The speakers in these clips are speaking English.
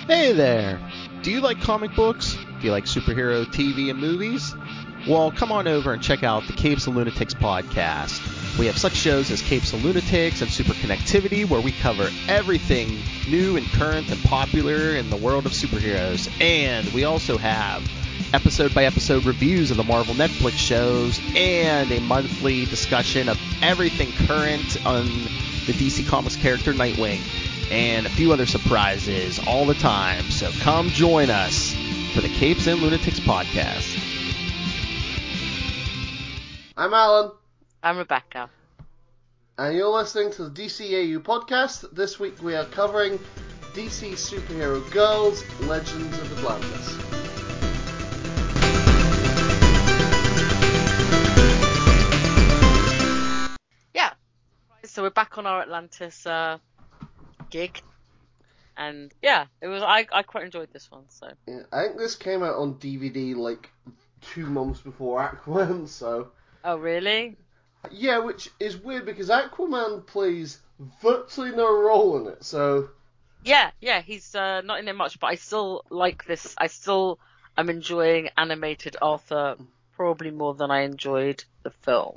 Hey there! Do you like comic books? Do you like superhero TV and movies? Well, come on over and check out the Capes and Lunatics podcast. We have such shows as Capes and Lunatics and Super Connectivity, where we cover everything new and current and popular in the world of superheroes. And we also have episode-by-episode reviews of the Marvel Netflix shows and a monthly discussion of everything current on the DC Comics character Nightwing, and a few other surprises all the time. So come join us for the Capes and Lunatics podcast. I'm Alan. I'm Rebecca. And you're listening to the DCAU podcast. This week we are covering DC Superhero Girls, Legends of Atlantis. Yeah. So we're back on our Atlantis gig. And yeah, it was I quite enjoyed this one. So Yeah, I think this came out on DVD like 2 months before Aquaman, so... Oh, really? Yeah, which is weird because Aquaman plays virtually no role in it, so... Yeah, he's not in there much, but I still like this. I still am enjoying animated Arthur probably more than I enjoyed the film.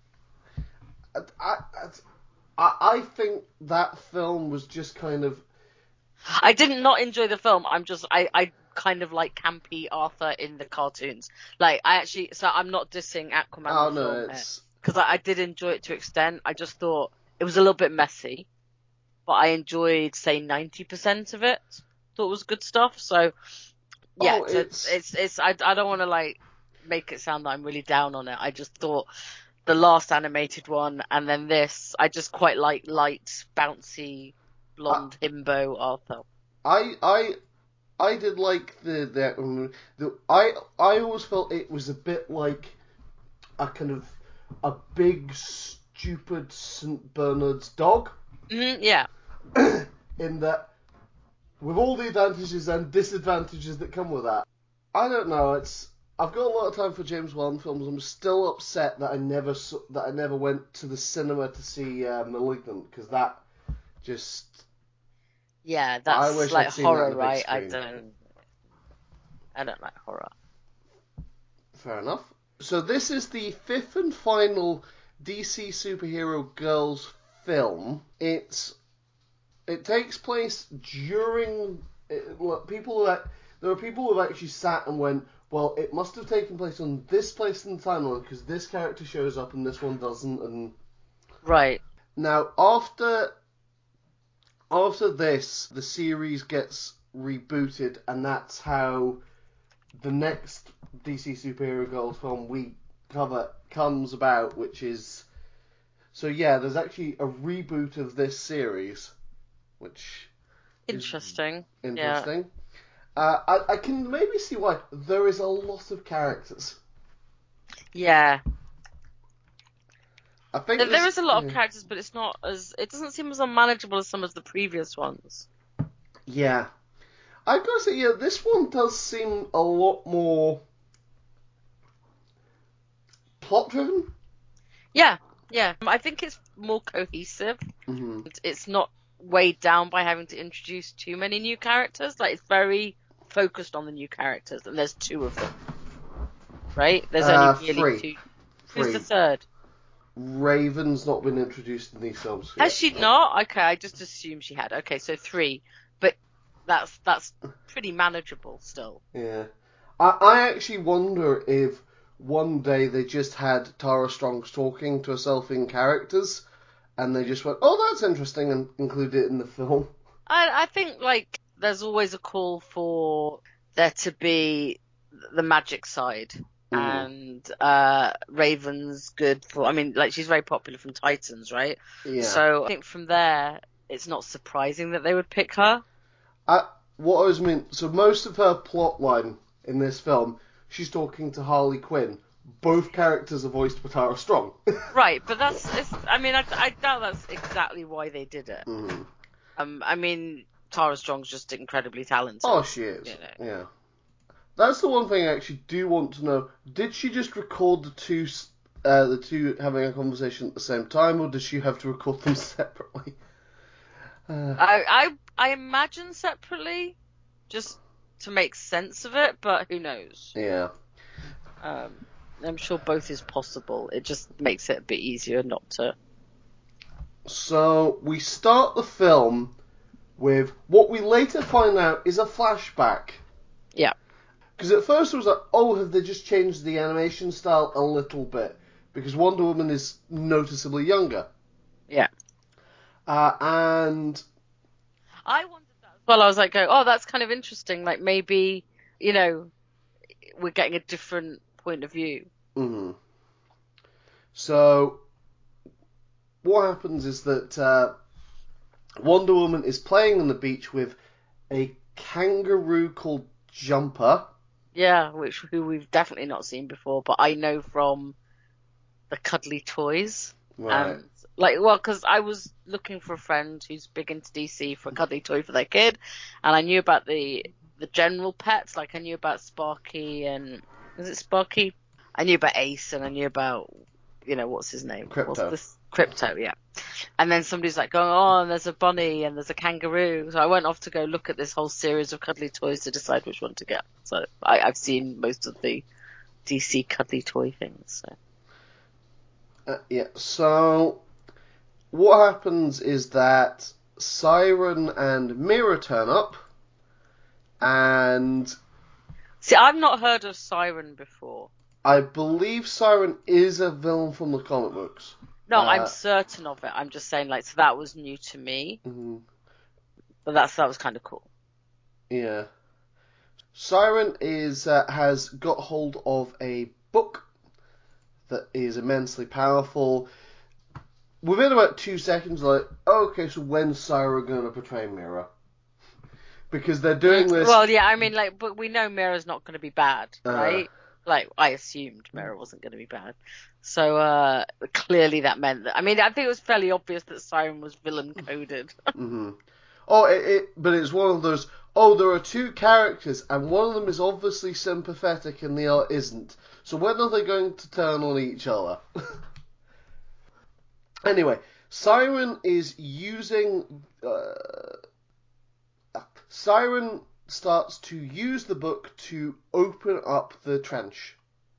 I think that film was just kind of... I did not enjoy the film. I kind of like campy Arthur in the cartoons. Like, so I'm not dissing Aquaman Oh, the no, film it's... because I did enjoy it to an extent. I just thought it was a little bit messy, but I enjoyed, say, 90% of it. Thought it was good stuff. So, yeah, Oh, it's I don't want to, like, make it sound that I'm really down on it. I just thought the last animated one and then this, I just quite like light, bouncy, blonde himbo Arthur. I did like I always felt it was a bit like a kind of a big stupid St. Bernard's dog. Mm-hmm, yeah. In that, with all the advantages and disadvantages that come with that. I don't know. I've got a lot of time for James Wan films. I'm still upset that I never went to the cinema to see Malignant, because that just... Yeah, I that's wish like I'd seen horror, that on the big right? screen. I don't like horror. Fair enough. So this is the fifth and final DC Superhero Girls film. It takes place during... there are people who have actually sat and went, well, it must have taken place on this place in the timeline because this character shows up and this one doesn't. And Right. now, after this, the series gets rebooted, and that's how the next DC Superhero Girls film we cover comes about, which is... So yeah, there's actually a reboot of this series, which Interesting. is interesting. Yeah. I can maybe see why. There is a lot of characters. Yeah. I think There is a lot of characters, but it doesn't seem as unmanageable as some of the previous ones. Yeah. I've got to say, yeah, this one does seem a lot more plot-driven. Yeah. I think it's more cohesive. Mm-hmm. It's not weighed down by having to introduce too many new characters. Like, it's very focused on the new characters, and there's 2 of them. Right? There's only really 2. Who's the third? Raven's not been introduced in these films yet. Has she not? Okay, I just assumed she had. Okay, so 3. But that's pretty manageable still. Yeah. I actually wonder if one day they just had Tara Strong's talking to herself in characters, and they just went, oh, that's interesting, and included it in the film. I think, like, there's always a call for there to be the magic side. And Raven's good for... I mean, like, she's very popular from Titans, right? Yeah. So I think from there, it's not surprising that they would pick her. What I was mean, so most of her plot line in this film, she's talking to Harley Quinn. Both characters are voiced by Tara Strong. Right, but I doubt that's exactly why they did it. Mm-hmm. I mean, Tara Strong's just incredibly talented. Oh, she is. You know. Yeah. That's the one thing I actually do want to know. Did she just record the two having a conversation at the same time, or does she have to record them separately? I imagine separately, just to make sense of it, but who knows? Yeah. I'm sure both is possible. It just makes it a bit easier not to. So we start the film with what we later find out is a flashback. Yeah. Because at first it was like, oh, have they just changed the animation style a little bit? Because Wonder Woman is noticeably younger. Yeah. And I wondered that as well. I was like, oh, that's kind of interesting. Like maybe, we're getting a different point of view. mhm. So what happens is that Wonder Woman is playing on the beach with a kangaroo called Jumper. Yeah, who we've definitely not seen before, but I know from the Cuddly Toys. Right. Because I was looking for a friend who's big into DC for a cuddly toy for their kid, and I knew about the general pets. Like I knew about Sparky and is it Sparky? I knew about Ace, and I knew about what's his name? Crypto. What's this? Crypto, yeah. And then somebody's like going, oh, and there's a bunny and there's a kangaroo. So I went off to go look at this whole series of cuddly toys to decide which one to get. So I've seen most of the DC cuddly toy things. So. Yeah. So what happens is that Siren and Mira turn up, and See, I've not heard of Siren before. I believe Siren is a villain from the comic books. No, I'm certain of it. I'm just saying, so that was new to me. Mm-hmm. But that was kind of cool. Yeah. Siren has got hold of a book that is immensely powerful. Within about 2 seconds, okay, so when's Siren going to betray Mira? Because they're doing this. Well, yeah, I mean, but we know Mira's not going to be bad, right? I assumed Mira wasn't going to be bad. So, clearly that meant that. I mean, I think it was fairly obvious that Siren was villain coded. Mm-hmm. Oh, but it's one of those. Oh, there are two characters, and one of them is obviously sympathetic, and the other isn't. So when are they going to turn on each other? Anyway, Siren is using. Siren starts to use the book to open up the trench.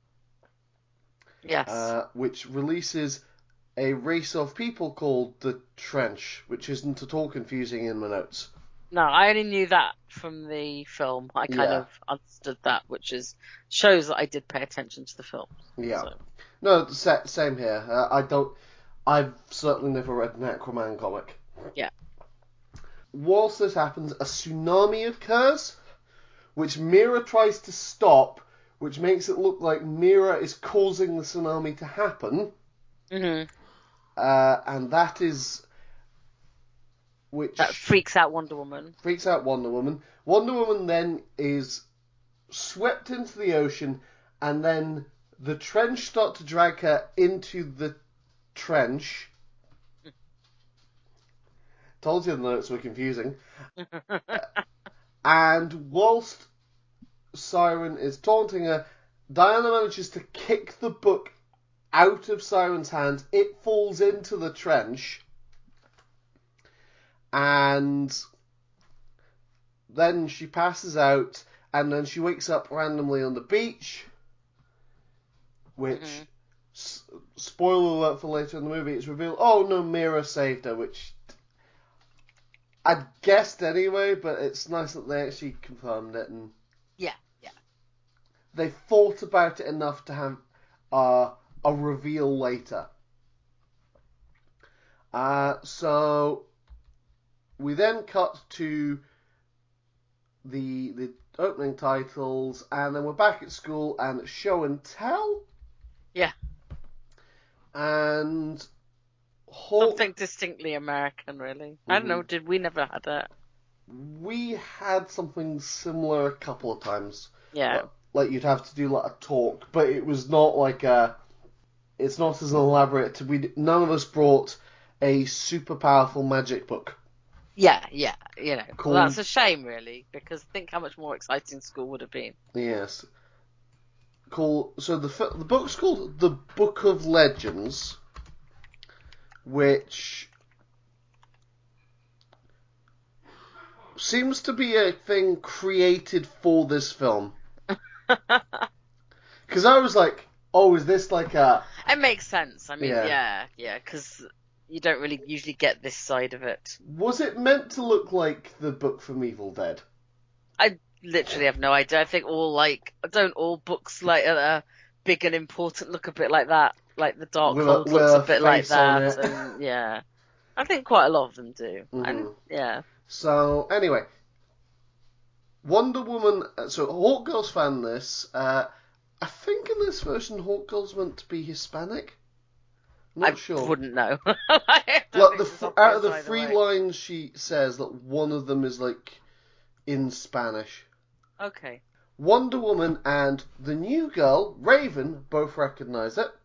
Yes. Which releases a race of people called the Trench, which isn't at all confusing in my notes. No, I only knew that from the film. I kind of understood that, which shows that I did pay attention to the film. Yeah. So. No, same here. I've certainly never read an Aquaman comic. Yeah. Whilst this happens, a tsunami occurs, which Mira tries to stop, which makes it look like Mira is causing the tsunami to happen. Mm-hmm. And that is... That freaks out Wonder Woman. Freaks out Wonder Woman. Wonder Woman then is swept into the ocean, and then the trench start to drag her into the trench. Told you the notes were confusing. And whilst Siren is taunting her, Diana manages to kick the book out of Siren's hands. It falls into the trench. And then she passes out, and then she wakes up randomly on the beach, which, spoiler alert for later in the movie, it's revealed, oh no, Mira saved her, which I guessed anyway, but it's nice that they actually confirmed it, and yeah. they thought about it enough to have a reveal later. So we then cut to the opening titles, and then we're back at school and show and tell. Yeah. And something distinctly American, really. I don't know. Did we never had that? We had something similar a couple of times. Yeah. Like you'd have to do a talk, but it was not it's not as elaborate. None of us brought a super powerful magic book. Yeah, Well, that's a shame, really, because think how much more exciting school would have been. Yes. So the book's called The Book of Legends, which seems to be a thing created for this film. Because I was like, oh, is this like a... It makes sense. I mean, Yeah. yeah, because you don't really usually get this side of it. Was it meant to look like the book from Evil Dead? I literally have no idea. I think don't all books like big and important look a bit like that? Like the Darkhold looks a bit like that, and yeah, I think quite a lot of them do. And yeah. So anyway, Wonder Woman. So Hawkgirl's found this. I think in this version, Hawkgirl's meant to be Hispanic. I'm not sure. I wouldn't know. Out of the three lines, she says that one of them is like in Spanish. Okay. Wonder Woman and the new girl, Raven, both recognize it.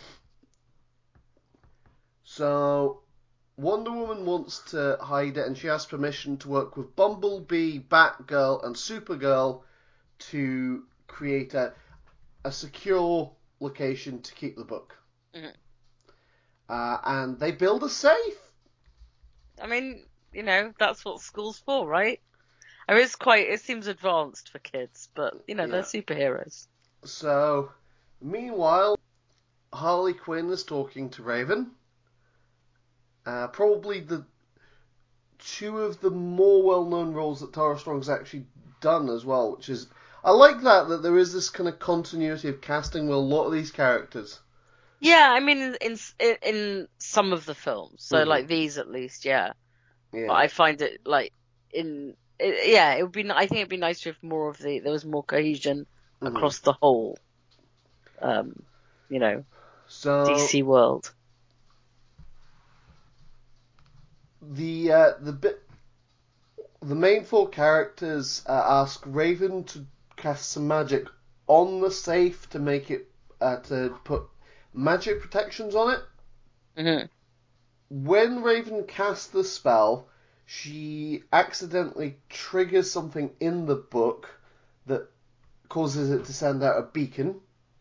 So Wonder Woman wants to hide it, and she asks permission to work with Bumblebee, Batgirl, and Supergirl to create a secure location to keep the book. Mm-hmm. And they build a safe. I mean, that's what school's for, right? I mean, it seems advanced for kids, but, they're superheroes. So, meanwhile, Harley Quinn is talking to Raven. Probably the two of the more well-known roles that Tara Strong's actually done as well, which is... I like that there is this kind of continuity of casting with a lot of these characters. Yeah, I mean, in some of the films, so like these at least, yeah. But I find it like it would be. I think it'd be nicer if there was more cohesion across the whole, DC world. The main four characters ask Raven to cast some magic on the safe to make it to put magic protections on it. Mm-hmm. When Raven casts the spell, she accidentally triggers something in the book that causes it to send out a beacon,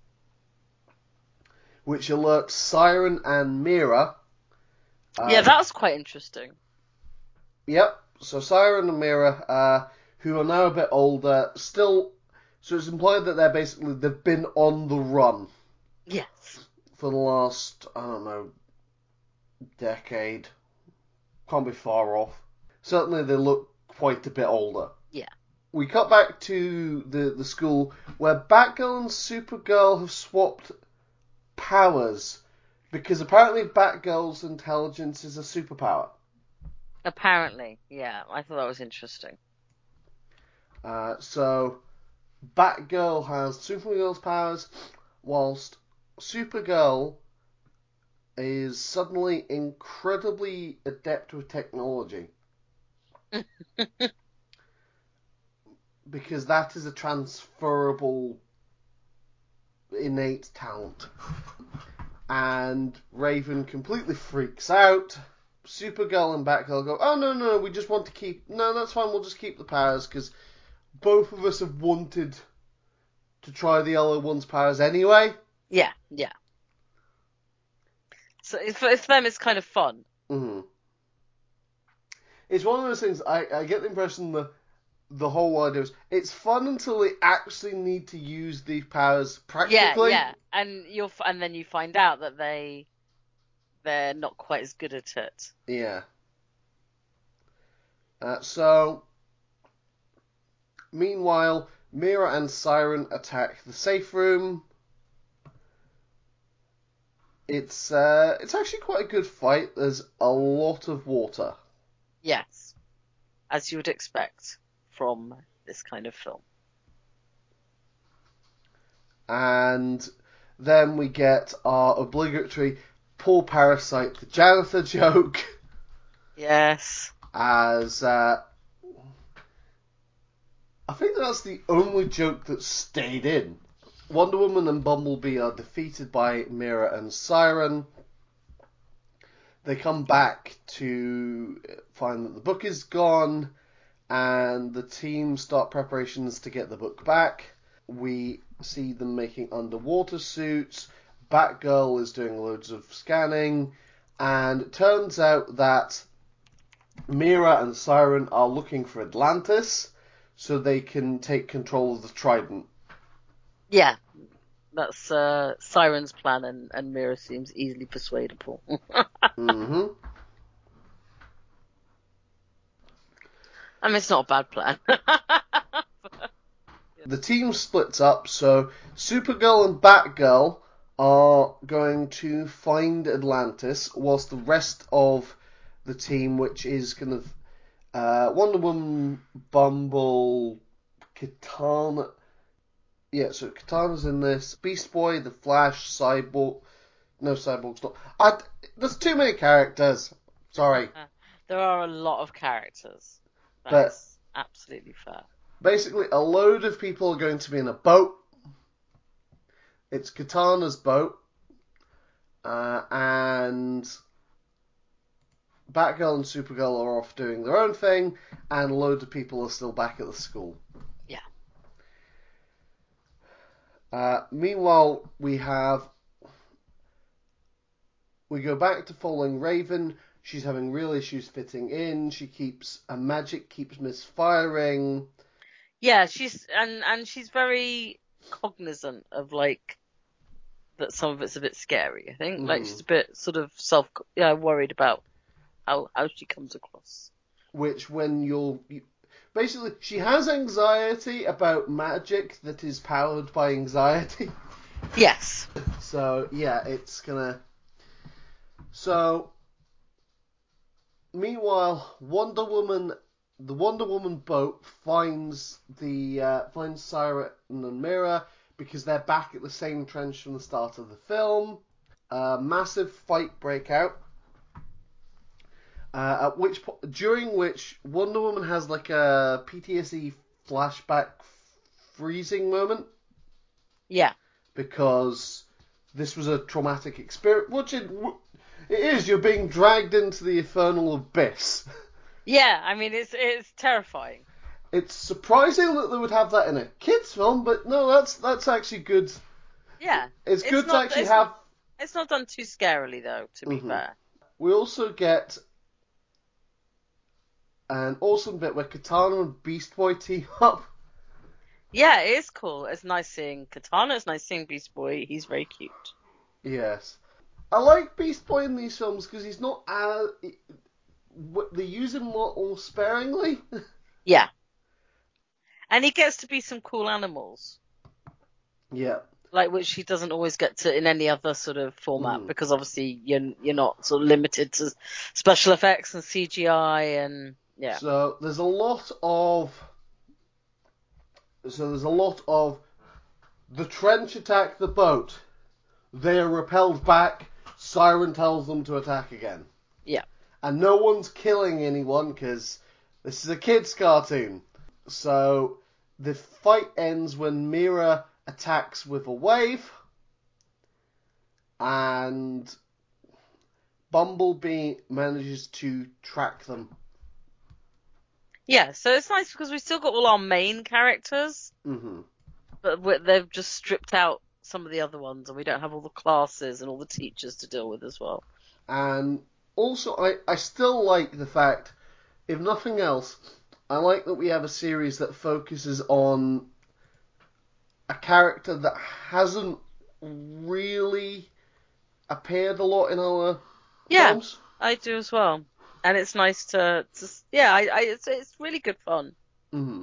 which alerts Siren and Mira. Yeah, that's quite interesting. Yep. So Siren and Mira, who are now a bit older, still. So it's implied that they've been on the run. Yes. For the last, I don't know, decade. Can't be far off. Certainly they look quite a bit older. Yeah. We cut back to the school where Batgirl and Supergirl have swapped powers because apparently Batgirl's intelligence is a superpower. Apparently, yeah. I thought that was interesting. So Batgirl has Supergirl's powers, whilst Supergirl is suddenly incredibly adept with technology. Because that is a transferable innate talent. And Raven completely freaks out. Supergirl and Batgirl go, oh, no, we just want to keep... No, that's fine, we'll just keep the powers, because both of us have wanted to try the other one's powers anyway. Yeah. So for them, it's kind of fun. Mm-hmm. It's one of those things, I get the impression that the whole idea is, it's fun until they actually need to use these powers practically. Yeah, and then you find out that they're not quite as good at it. Yeah. So, meanwhile, Mira and Siren attack the safe room. It's actually quite a good fight. There's a lot of water. Yes, as you would expect from this kind of film. And then we get our obligatory Paul Parasite the janitor joke. Yes. As I think that's the only joke that stayed in. Wonder Woman and Bumblebee are defeated by Mira and Siren. They come back to find that the book is gone, and the team start preparations to get the book back. We see them making underwater suits. Batgirl is doing loads of scanning, and it turns out that Mira and Siren are looking for Atlantis so they can take control of the Trident. Yeah, that's Siren's plan, and Mira seems easily persuadable. Mm-hmm. I mean, it's not a bad plan. The team splits up, so Supergirl and Batgirl are going to find Atlantis, whilst the rest of the team, which is kind of Wonder Woman, Bumble, Katana. Yeah, so Katana's in this. Beast Boy, The Flash, Cyborg. No, Cyborg's not. There's too many characters. Sorry. There are a lot of characters. But That's absolutely fair. basically, a load of people are going to be in a boat. It's Katana's boat. And Batgirl and Supergirl are off doing their own thing, and a load of people are still back at the school. Yeah. Meanwhile, we go back to following Raven. She's having real issues fitting in. Her magic keeps misfiring. Yeah, she's very cognizant of like that some of it's a bit scary. I think like she's a bit sort of worried about how she comes across. Which basically she has anxiety about magic that is powered by anxiety. Yes. So yeah, it's gonna. So meanwhile, the Wonder Woman boat finds Siren and Mira because they're back at the same trench from the start of the film. Massive fight break out. During which Wonder Woman has like a PTSD flashback freezing moment. Yeah. Because this was a traumatic experience, which it is. You're being dragged into the infernal abyss. Yeah, I mean it's terrifying. It's surprising that they would have that in a kids' film, but no, that's actually good. Yeah, it's good to actually have. It's not done too scarily though, to be fair. We also get an awesome bit where Katana and Beast Boy team up. Yeah, it is cool. It's nice seeing Katana. It's nice seeing Beast Boy. He's very cute. Yes, I like Beast Boy in these films because he's not they use him more sparingly. Yeah. And he gets to be some cool animals. Yeah. Like, which he doesn't always get to in any other sort of format, because obviously you're not sort of limited to special effects and CGI and, yeah. So there's a lot of the trench attack the boat. They are repelled back. Siren tells them to attack again. Yeah. And no one's killing anyone because this is a kids' cartoon. So the fight ends when Mira attacks with a wave, and Bumblebee manages to track them. Yeah, so it's nice because we've still got all our main characters, but they've just stripped out some of the other ones, and we don't have all the classes and all the teachers to deal with as well. And also, I still like the fact, if nothing else, I like that we have a series that focuses on a character that hasn't really appeared a lot in our films. I do as well. And it's nice to it's really good fun. Mm-hmm.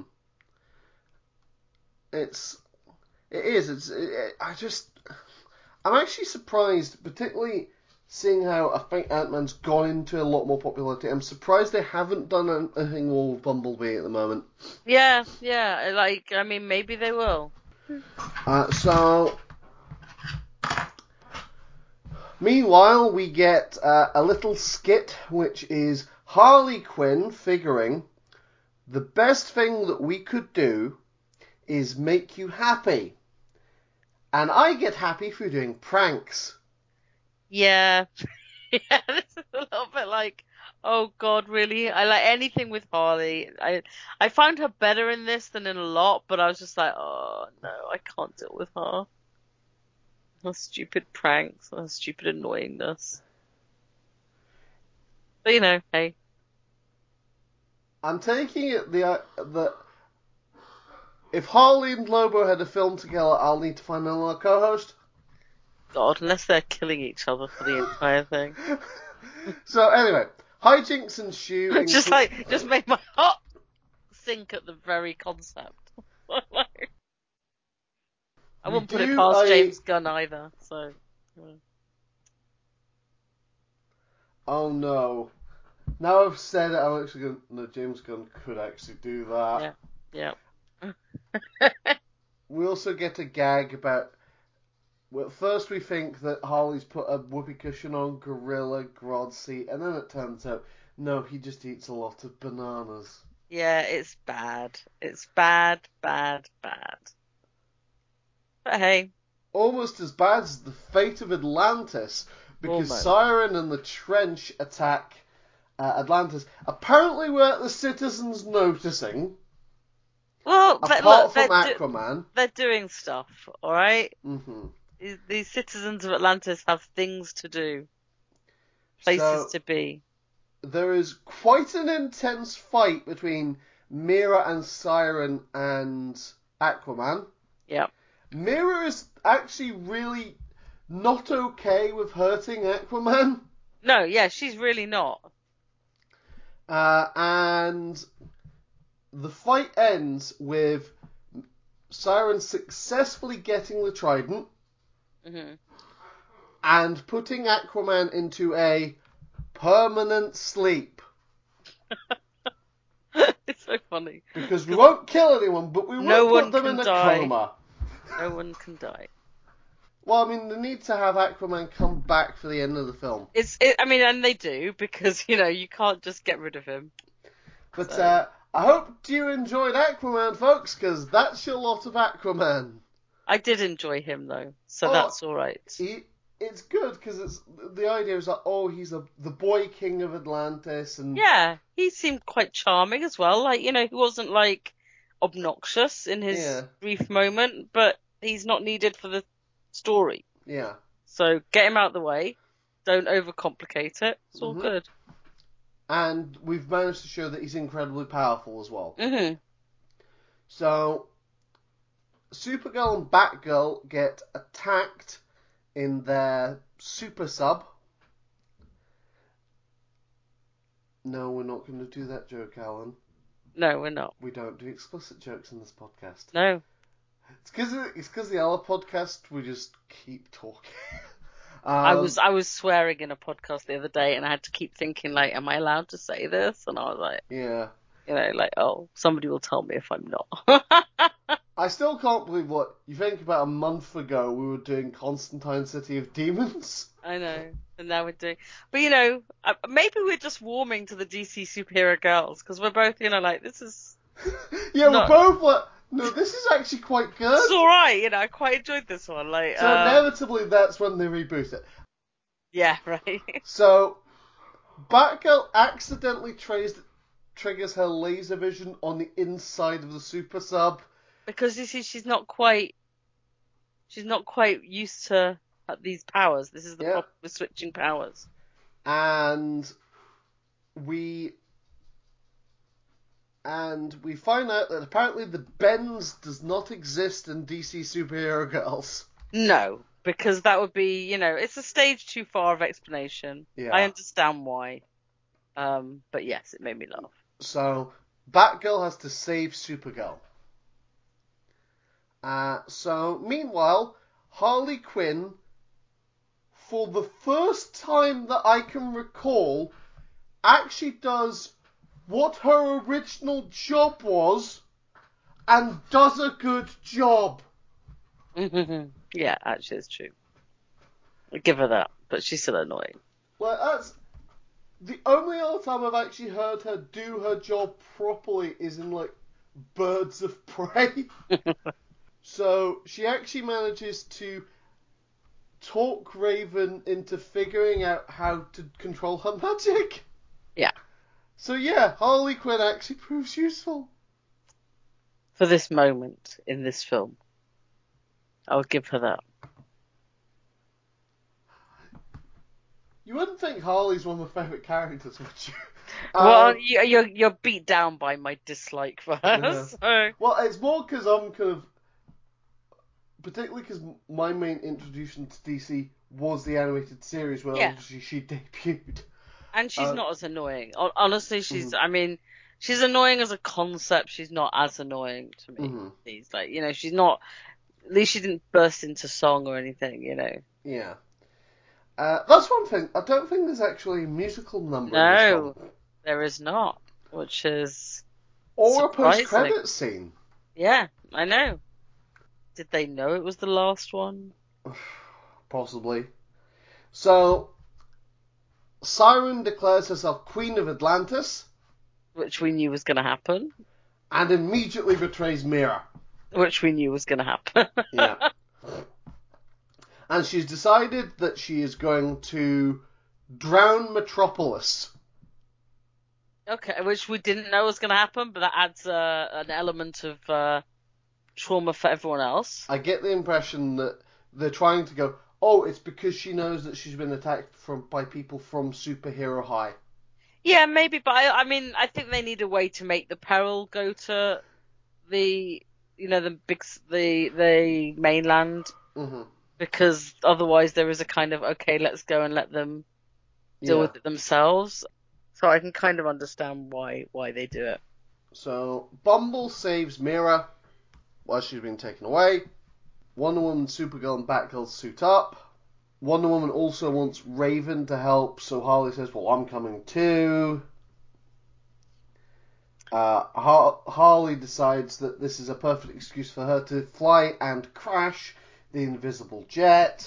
I'm actually surprised, particularly seeing how I think Ant-Man's gone into a lot more popularity. I'm surprised they haven't done anything more with Bumblebee at the moment. Yeah, I mean, maybe they will. So, meanwhile, we get a little skit, which is Harley Quinn figuring the best thing that we could do is make you happy. And I get happy through doing pranks. Yeah. Yeah, this is a little bit like, oh God, really? I like anything with Harley. I found her better in this than in a lot, but I was just like, oh no, I can't deal with her. Her stupid pranks, her stupid annoyingness. But hey. I'm taking it that if Harley and Lobo had a film together, I'll need to find another co-host. God, unless they're killing each other for the entire thing. So anyway, hijinks ensue. Just made my heart sink at the very concept. I wouldn't put it past James Gunn either, so. Oh no. Now I've said it, I'm actually going no, James Gunn could actually do that. Yeah. We also get a gag about. Well, first we think that Harley's put a whoopee cushion on Gorilla Grodd's seat, and then it turns out, no, he just eats a lot of bananas. Yeah, it's bad. It's bad. But hey. Almost as bad as the fate of Atlantis, because Siren and the Trench attack Atlantis. Apparently without the citizens noticing. Well, apart from Aquaman. They're doing stuff, alright? Mm-hmm. These citizens of Atlantis have things to do. Places to be. There is quite an intense fight between Mera and Siren and Aquaman. Yeah. Mera is actually really not okay with hurting Aquaman. No, yeah, she's really not. And the fight ends with Siren successfully getting the trident and putting Aquaman into a permanent sleep. It's so funny. Because we won't kill anyone, but we will put them in a coma. No one can die. Well, I mean, they need to have Aquaman come back for the end of the film. And they do, because, you can't just get rid of him. But, I hope you enjoyed Aquaman, folks, because that's your lot of Aquaman. I did enjoy him, though, so that's alright. It's good, because the idea is that, he's the boy king of Atlantis, and... Yeah, he seemed quite charming as well. He wasn't, obnoxious in his brief moment, but he's not needed for the story. Yeah. So get him out of the way. Don't overcomplicate it. It's all good. And we've managed to show that he's incredibly powerful as well. Mm-hmm. So, Supergirl and Batgirl get attacked in their super sub. No, we're not going to do that joke, Alan. No, we're not. We don't do explicit jokes in this podcast. No. It's because the other podcast we just keep talking. I was swearing in a podcast the other day, and I had to keep thinking, am I allowed to say this? And I was like, yeah, somebody will tell me if I'm not. I still can't believe what you think. About a month ago, we were doing Constantine City of Demons. I know, and now we're doing. But maybe we're just warming to the DC superhero girls because we're both, this is. Yeah, we're both no, this is actually quite good. It's alright, I quite enjoyed this one. So inevitably, that's when they reboot it. Yeah, right. So, Batgirl accidentally triggers her laser vision on the inside of the super sub. Because you see, she's not quite used to these powers. This is the problem with switching powers. And we find out that apparently the bends does not exist in DC Superhero Girls. No, because that would be, it's a stage too far of explanation. Yeah. I understand why. But yes, it made me laugh. So, Batgirl has to save Supergirl. So, meanwhile, Harley Quinn, for the first time that I can recall, actually does what her original job was, and does a good job. Yeah, actually, it's true. I'll give her that, but she's still annoying. Well, that's the only other time I've actually heard her do her job properly is in, Birds of Prey. So, she actually manages to talk Raven into figuring out how to control her magic. Yeah. So yeah, Harley Quinn actually proves useful. For this moment in this film. I'll give her that. You wouldn't think Harley's one of my favourite characters, would you? Well, you're beat down by my dislike for her. Yeah. So Well, it's more because I'm kind of... Particularly because my main introduction to DC was the animated series where obviously she debuted. and she's not as annoying. Honestly, I mean, she's annoying as a concept. She's not as annoying to me. She's like, she's not. At least she didn't burst into song or anything. Yeah. That's one thing. I don't think there's actually a musical number in this No, film. there is not, which is Or surprising. a post-credits scene. Yeah, I know. Did they know it was the last one? Possibly. So, Siren declares herself Queen of Atlantis. Which we knew was going to happen. And immediately betrays Mera. Which we knew was going to happen. Yeah. And she's decided that she is going to drown Metropolis. Okay, which we didn't know was going to happen, but that adds an element of trauma for everyone else. I get the impression that they're trying to go, oh, it's because she knows that she's been attacked by people from Superhero High. Yeah, maybe, but I mean, I think they need a way to make the peril go to the mainland, because otherwise there is a kind of, okay, let's go and let them deal with it themselves. So I can kind of understand why they do it. So Bumble saves Mera while she's been taken away. Wonder Woman, Supergirl, and Batgirl suit up. Wonder Woman also wants Raven to help, so Harley says, well, I'm coming too. Harley decides that this is a perfect excuse for her to fly and crash the invisible jet.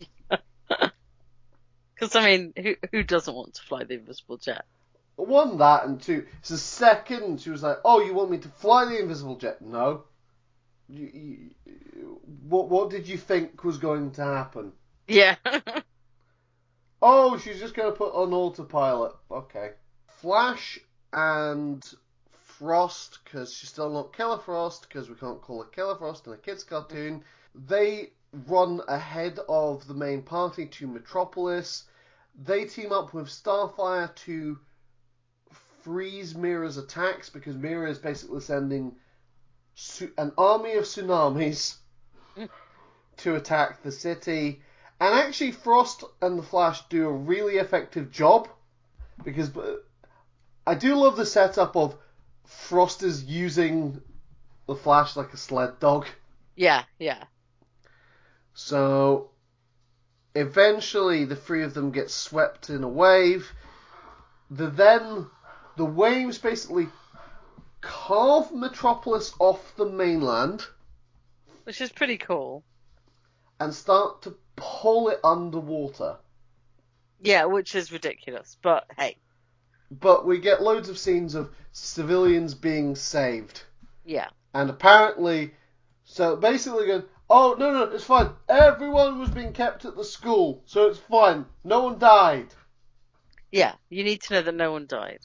Because, I mean, who doesn't want to fly the invisible jet? One, that, and two, it's the second she was like, oh, you want me to fly the invisible jet? No. What did you think was going to happen? Yeah. Oh, she's just going to put on autopilot. Okay. Flash and Frost, because she's still not Killer Frost, because we can't call her Killer Frost in a kid's cartoon, they run ahead of the main party to Metropolis. They team up with Starfire to freeze Mera's attacks, because Mera is basically sending an army of tsunamis to attack the city. And actually, Frost and the Flash do a really effective job, because I do love the setup of Frost is using the Flash like a sled dog. Yeah. So eventually the three of them get swept in a wave. The waves basically carve Metropolis off the mainland. Which is pretty cool. And start to pull it underwater. Yeah, which is ridiculous, but hey. But we get loads of scenes of civilians being saved. Yeah. And apparently, so basically going, oh, no, it's fine. Everyone was being kept at the school, so it's fine. No one died. Yeah, you need to know that no one died.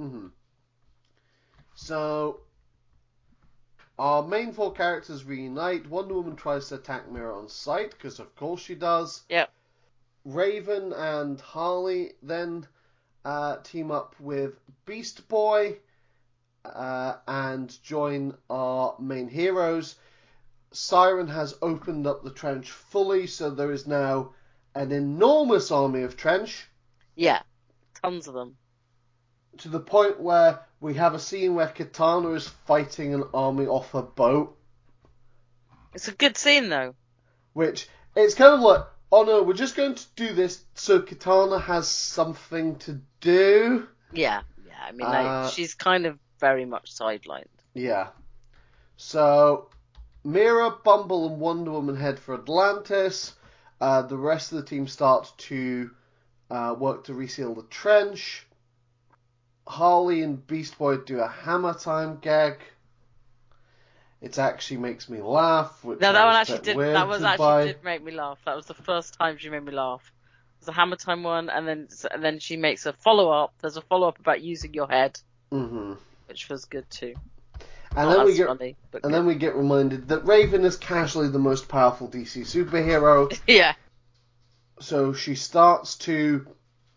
So, our main four characters reunite. Wonder Woman tries to attack Mera on sight, because of course she does. Yep. Raven and Harley then team up with Beast Boy and join our main heroes. Siren has opened up the trench fully, so there is now an enormous army of trench. Yeah, tons of them. To the point where we have a scene where Katana is fighting an army off a boat. It's a good scene, though. Which, it's kind of like, oh no, we're just going to do this so Katana has something to do. Yeah. I mean, she's kind of very much sidelined. Yeah. So, Mera, Bumble, and Wonder Woman head for Atlantis. The rest of the team start to work to reseal the trench. Harley and Beast Boy do a hammer time gag. It actually makes me laugh. Which No, that one actually did make me laugh. That was the first time she made me laugh. It was a hammer time one, and then she makes a follow up. There's a follow up about using your head, which was good too. And then we get reminded that Raven is casually the most powerful DC superhero. Yeah. So she starts to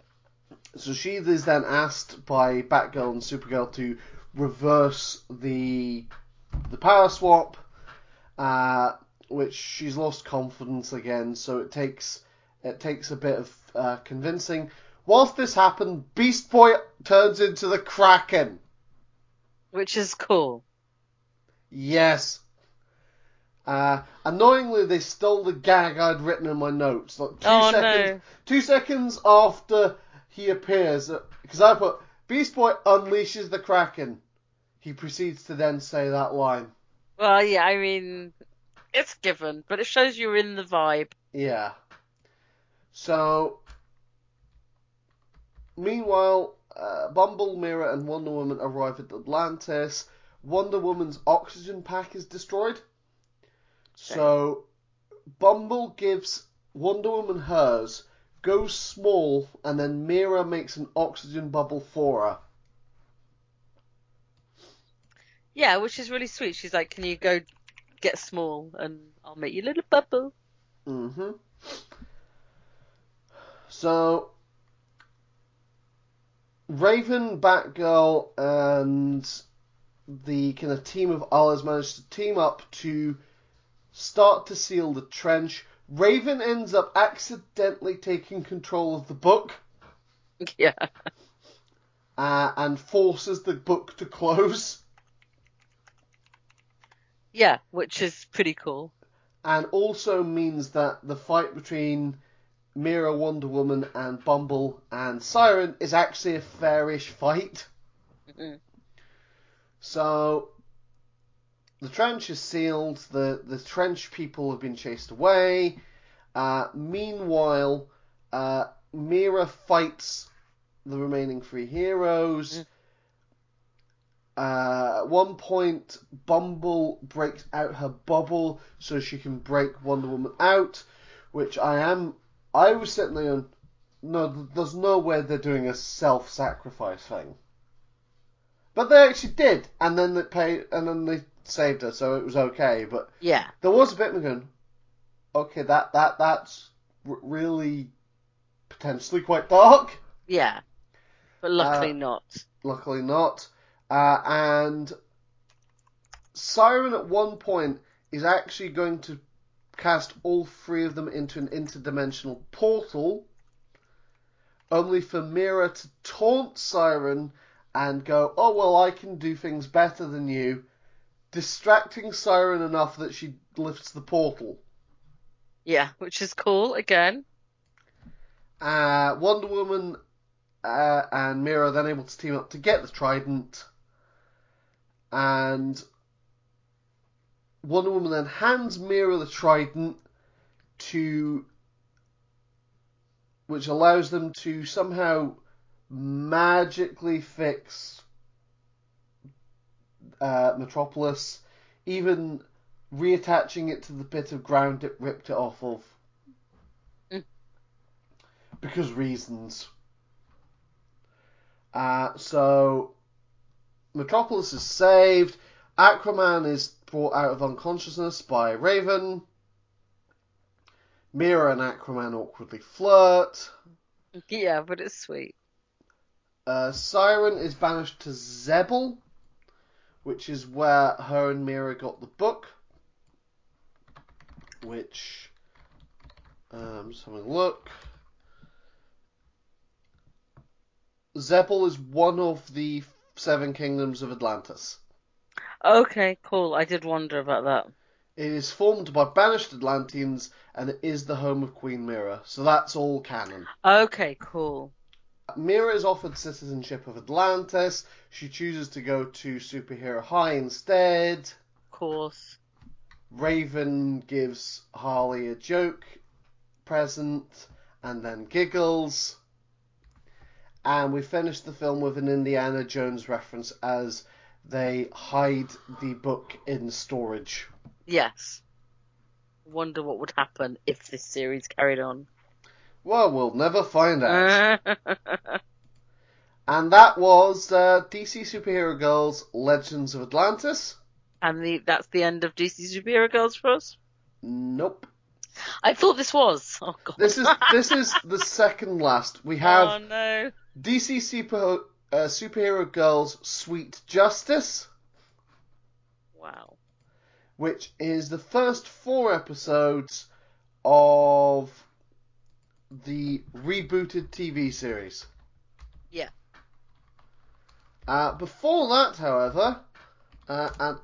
So she is then asked by Batgirl and Supergirl to reverse the power swap, which she's lost confidence again. So it takes a bit of convincing. Whilst this happened, Beast Boy turns into the Kraken. Which is cool. Yes. Annoyingly, they stole the gag I'd written in my notes. Like 2 seconds after he appears, because I put Beast Boy unleashes the Kraken. He proceeds to then say that line. Well, yeah, I mean, it's given, but it shows you're in the vibe. Yeah. So, meanwhile, Bumble, Mira, and Wonder Woman arrive at Atlantis. Wonder Woman's oxygen pack is destroyed. So, Bumble gives Wonder Woman hers, goes small, and then Mira makes an oxygen bubble for her. Yeah, which is really sweet. She's like, can you go get small and I'll make you a little bubble. Mm-hmm. So, Raven, Batgirl, and the kind of team of others manage to team up to start to seal the trench. Raven ends up accidentally taking control of the book. Yeah. And forces the book to close. Yeah, which is pretty cool. And also means that the fight between Mira, Wonder Woman, and Bumble and Siren is actually a fairish fight. Mm-hmm. So, the trench is sealed, the trench people have been chased away. Meanwhile, Mira fights the remaining 3 heroes. At one point, Bumble breaks out her bubble so she can break Wonder Woman out, which I was sitting there and, no, there's no way they're doing a self-sacrifice thing. But they actually did, and then they saved her, so it was okay. But yeah, there was a bit of me going, okay, that's really potentially quite dark. Yeah, but luckily not. Luckily not. And Siren at one point is actually going to cast all 3 of them into an interdimensional portal, only for Mira to taunt Siren and go, oh, well, I can do things better than you, distracting Siren enough that she lifts the portal. Yeah, which is cool, again. Wonder Woman and Mira are then able to team up to get the trident, and Wonder Woman then hands Mira the trident which allows them to somehow magically fix Metropolis, even reattaching it to the bit of ground it ripped it off of. Because reasons. So, Metropolis is saved. Aquaman is brought out of unconsciousness by Raven. Mira and Aquaman awkwardly flirt. Yeah, but it's sweet. Siren is banished to Zebel, which is where her and Mira got the book. Which, I'm just having a look. Zebel is one of the 7 kingdoms of Atlantis. Okay, cool. I did wonder about that. It is formed by banished Atlanteans, and it is the home of Queen Mira. So that's all canon. Okay, cool. Mira is offered citizenship of Atlantis. She chooses to go to Superhero High instead. Of course. Raven gives Harley a joke present and then giggles. And we finish the film with an Indiana Jones reference as they hide the book in storage. Yes. Wonder what would happen if this series carried on. Well, we'll never find out. And that was DC Superhero Girls Legends of Atlantis. And that's the end of DC Superhero Girls for us? Nope. I thought this was. Oh, God. This is the second last. We have... Oh, no. DC Superhero Girls Sweet Justice, Wow. which is the first 4 episodes of the rebooted TV series. Yeah. Before that, however, and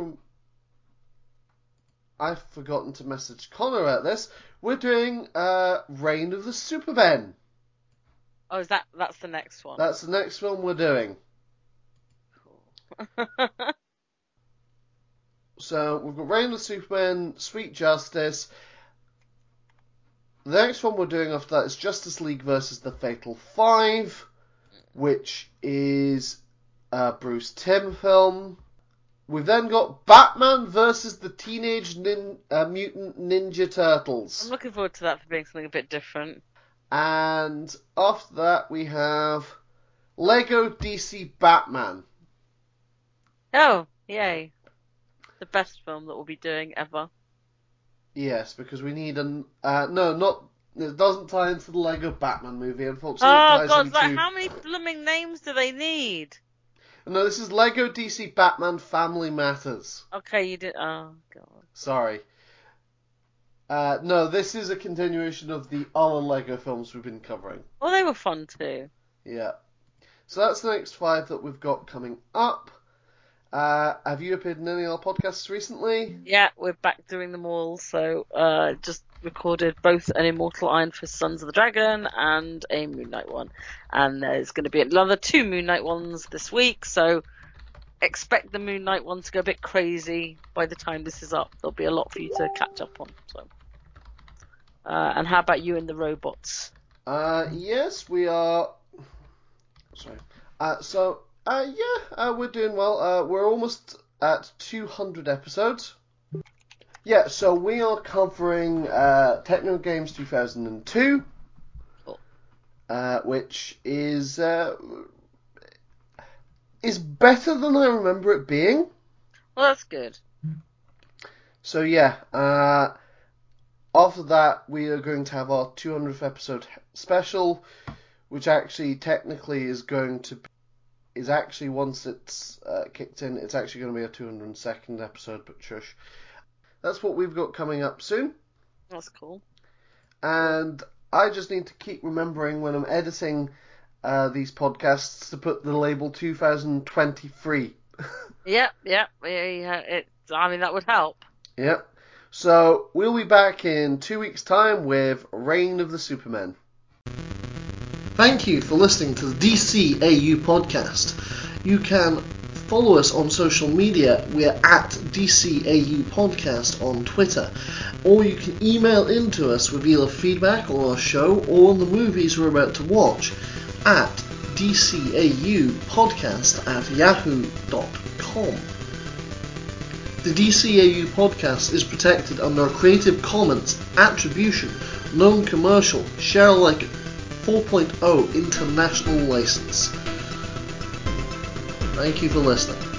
I've forgotten to message Connor about this, we're doing Reign of the Supermen. Oh, that's the next one? That's the next film we're doing. Cool. So we've got Reign of the Supermen, Sweet Justice. The next one we're doing after that is Justice League versus the Fatal Five, which is a Bruce Timm film. We've then got Batman versus the Teenage Mutant Ninja Turtles. I'm looking forward to that for being something a bit different. And after that we have Lego DC Batman. Oh, yay. The best film that we'll be doing ever. Yes, because we need it doesn't tie into the Lego Batman movie, unfortunately. Oh, It ties God, into... like, how many blooming names do they need? No, this is Lego DC Batman Family Matters. Okay, you did. Oh, God. Sorry. No, this is a continuation of the other Lego films we've been covering. Well, they were fun too. Yeah. So that's the next 5 that we've got coming up. Have you appeared in any other podcasts recently? Yeah, we're back doing them all. So, just recorded both an Immortal Iron Fist Sons of the Dragon and a Moon Knight one. And there's going to be another 2 Moon Knight ones this week. So, expect the Moon Knight one to go a bit crazy by the time this is up. There'll be a lot for you to catch up on. So, and how about you and the robots? Yes, we are. Sorry. We're doing well. We're almost at 200 episodes. Yeah, so we are covering Techno Games 2002, Cool. Which is better than I remember it being. Well, that's good. So yeah, after that we are going to have our 200th episode special, which actually technically is actually once it's kicked in, it's actually going to be a 202nd episode, but shush. That's what we've got coming up soon. That's cool. And I just need to keep remembering when I'm editing these podcasts to put the label 2023. Yep. I mean, that would help. Yep. So we'll be back in 2 weeks' time with Reign of the Supermen. Thank you for listening to the DCAU podcast. You can follow us on social media. We're at DCAU Podcast on Twitter. Or you can email into us with either feedback on our show or on the movies we're about to watch at dcaupodcast@yahoo.com. The DCAU podcast is protected under a Creative Commons Attribution, Non-Commercial, Share Alike 4.0 International License. Thank you for listening.